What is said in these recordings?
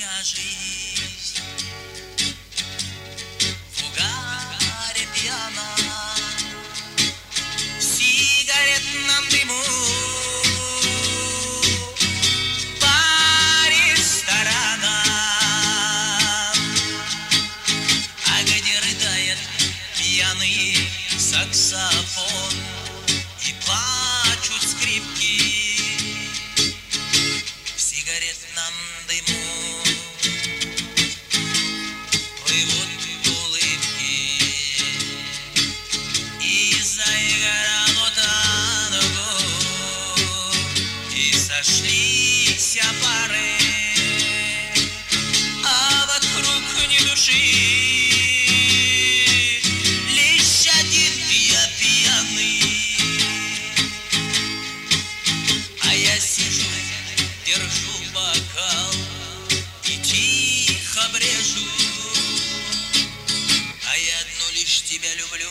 вся жизнь в угаре пьяна, в сигаретном дыму, по ресторанам, а где рыдает пьяный саксофон и плачут скрипки в сигаретном дыму. Плывут улыбки и заиграло танго, и сошлись пары, а вокруг ни души. Лишь один я пьяный, а я сижу, держу бокал и тихо брежу. А я одну лишь тебя люблю,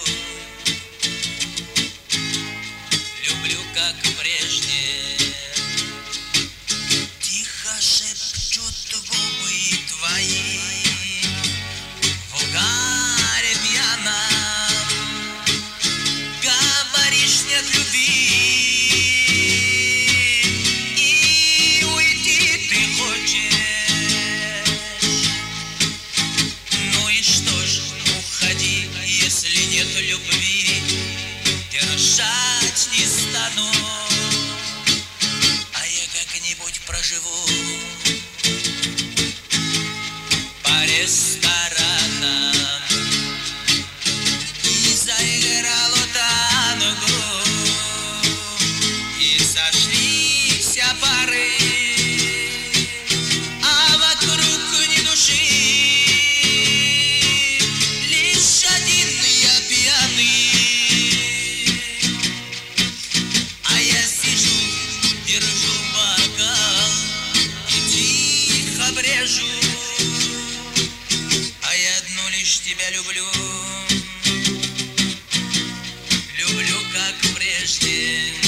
люблю как прежде. Тихо шепчут губы твои в угаре пьяном. Говоришь, нет любви, и уйти ты хочешь. Ну и что ж, уходи, если нет любви, держать не стану, а я как-нибудь проживу по ресторанам. И заиграло танго, и сошлись пары, а вокруг ни души. Лишь один я пьяный, а я сижу, держу бокал и тихо брежу. А я одну лишь тебя люблю, люблю как прежде.